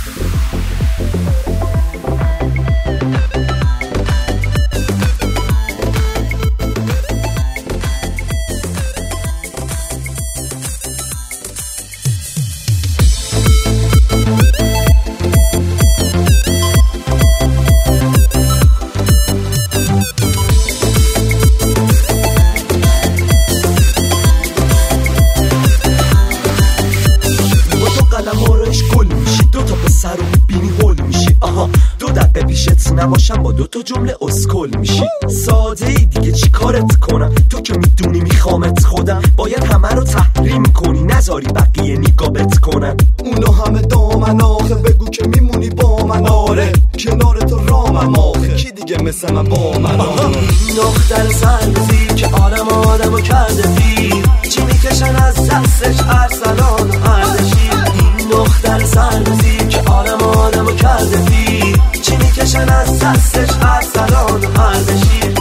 نباشم با دوتا جمله اسکل میشی. ساده ای دیگه چی کارت کنم؟ تو که میدونی میخوامت خودم. باید همه رو تحریم کنی نذاری بقیه نیگابت کنن. اونا همه دامن آخه بگو که میمونی با من. آره کنار تو رامم آخه کی دیگه مثل من با من. دختر سرزی که آدمو کرده پیر، چی میکشن از دستش ارسلان و اردشیر. این دختر سرزی که آدمو کرده پیر، چی میکشن از دستش ارسلان و اردشیر.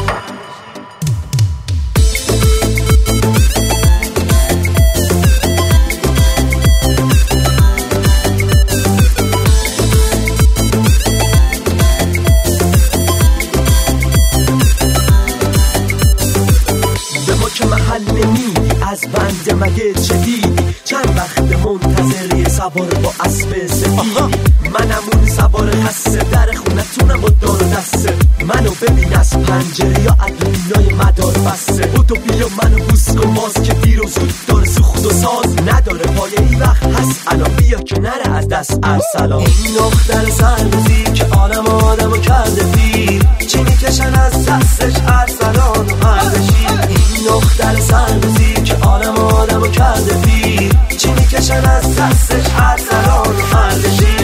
به ما که محل نمیدی از بنده مگه چه دیدی؟ چند وقت منتظری سوار با اسب سفید. منم اون سوار خسته در خونتونم با دار و دسته. منو ببین از پنجره یا ادوینای مدار بسته. بودو بیا منو بوس کن باز که دیر و زود داره سوخت و ساز نداره. پایه ای وقت هست الان بیا که نره از دست ارسلان. این دختر سربازی که آدمو کرده پیر، چی میکشن از دستش ارسلان و اردشیر. این دختر سربازی که آدمو کرده پیر، چی میکشن از دستش ارسلان و اردشیر.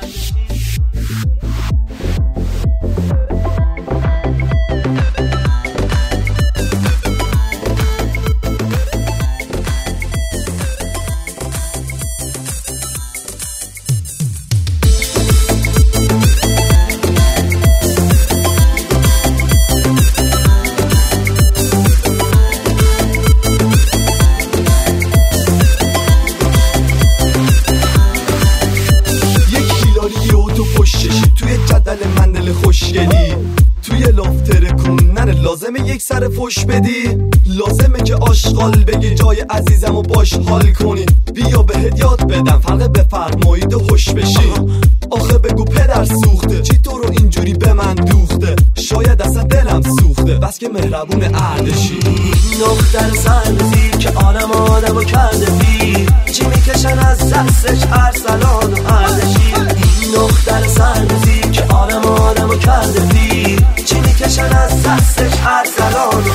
توی جدل مندل خوشگلی، توی لافتر کنن لازمه یک سر فش بدی. لازمه که آشغال بگی جای عزیزم و باش حال کنی. بیا بهت یاد بدم فرق بفرمایید و خوش بشی. آخه بگو پدر سوخته چی تو رو اینجوری به من دوخته؟ شاید اصلا دلم سوخته بس که مهربون اردشی. دختر سربازی که آدمو کرده پیر، چی میکشن از دستش ارسلان و اردشیر. دختر سربازی که آدمو کرده پیر، چی میکشن از دستش ارسلان و